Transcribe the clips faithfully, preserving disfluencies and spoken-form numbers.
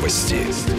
Новости.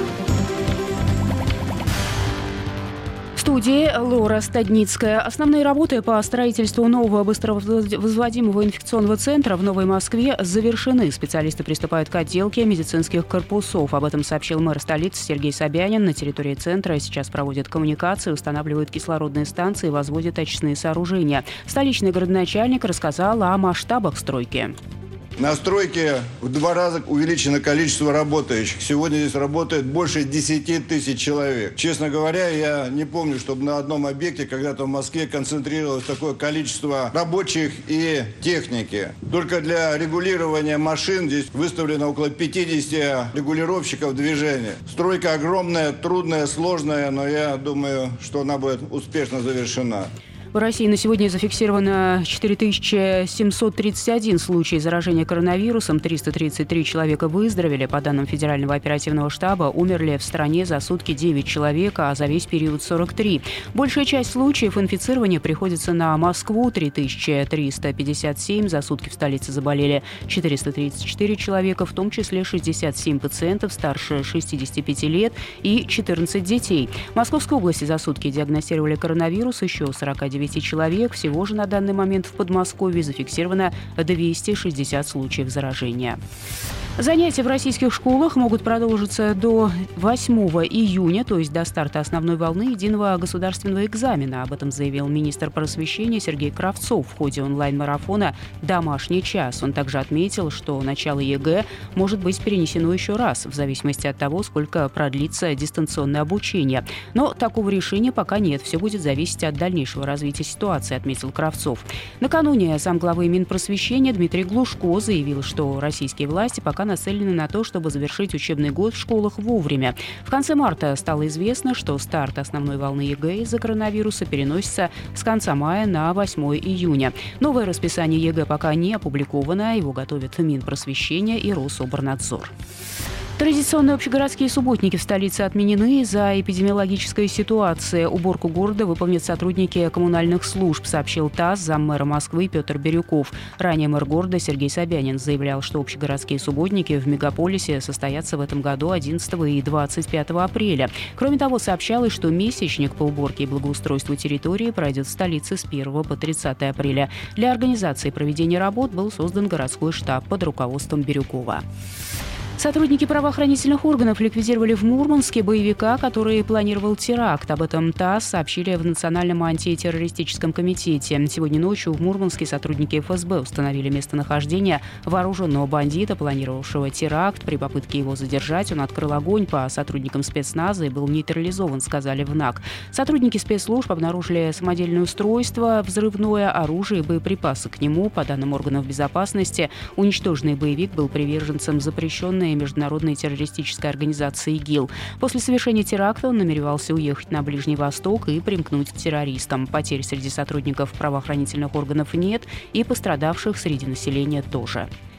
В студии Лора Стадницкая. Основные работы по строительству нового быстровозводимого инфекционного центра в Новой Москве завершены. Специалисты приступают к отделке медицинских корпусов. Об этом сообщил мэр столицы Сергей Собянин. На территории центра сейчас проводят коммуникации, устанавливают кислородные станции, возводят очистные сооружения. Столичный городоначальник рассказал о масштабах стройки. На стройке в два раза увеличено количество работающих. Сегодня здесь работает больше десяти тысяч человек. Честно говоря, я не помню, чтобы на одном объекте когда-то в Москве концентрировалось такое количество рабочих и техники. Только для регулирования машин здесь выставлено около пятидесяти регулировщиков движения. Стройка огромная, трудная, сложная, но я думаю, что она будет успешно завершена. В России на сегодня зафиксировано четыре тысячи семьсот тридцать один случай заражения коронавирусом, триста тридцать три человека выздоровели. По данным Федерального оперативного штаба, умерли в стране за сутки девять человек, а за весь период сорок три. Большая часть случаев инфицирования приходится на Москву, три тысячи триста пятьдесят семь. За сутки в столице заболели четыреста тридцать четыре человека, в том числе шестьдесят семь пациентов старше шестидесяти пяти лет и четырнадцать детей. В Московской области за сутки диагностировали коронавирус еще сорок девять человек. Всего же на данный момент в Подмосковье зафиксировано двести шестьдесят случаев заражения. Занятия в российских школах могут продолжиться до восьмого июня, то есть до старта основной волны единого государственного экзамена. Об этом заявил министр просвещения Сергей Кравцов в ходе онлайн-марафона «Домашний час». Он также отметил, что начало ЕГЭ может быть перенесено еще раз, в зависимости от того, сколько продлится дистанционное обучение. Но такого решения пока нет. Все будет зависеть от дальнейшего развития ситуации, отметил Кравцов. Накануне замглавы Минпросвещения Дмитрий Глушко заявил, что российские власти пока нацелены на то, чтобы завершить учебный год в школах вовремя. В конце марта стало известно, что старт основной волны ЕГЭ из-за коронавируса переносится с конца мая на восьмое июня. Новое расписание ЕГЭ пока не опубликовано, его готовят Минпросвещение и Рособорнадзор. Традиционные общегородские субботники в столице отменены из-за эпидемиологической ситуации. Уборку города выполнят сотрудники коммунальных служб, сообщил ТАСС заммэра Москвы Петр Бирюков. Ранее мэр города Сергей Собянин заявлял, что общегородские субботники в мегаполисе состоятся в этом году одиннадцатого и двадцать пятого апреля. Кроме того, сообщалось, что месячник по уборке и благоустройству территории пройдет в столице с первого по тридцатое апреля. Для организации проведения работ был создан городской штаб под руководством Бирюкова. Сотрудники правоохранительных органов ликвидировали в Мурманске боевика, который планировал теракт. Об этом ТАСС сообщили в Национальном антитеррористическом комитете. Сегодня ночью в Мурманске сотрудники эф эс бэ установили местонахождение вооруженного бандита, планировавшего теракт. При попытке его задержать он открыл огонь по сотрудникам спецназа и был нейтрализован, сказали в НАК. Сотрудники спецслужб обнаружили самодельное устройство, взрывное оружие и боеприпасы к нему. По данным органов безопасности, уничтоженный боевик был приверженцем запрещенной международной террористической организации ИГИЛ. После совершения теракта он намеревался уехать на Ближний Восток и примкнуть к террористам. Потерь среди сотрудников правоохранительных органов нет, и пострадавших среди населения тоже.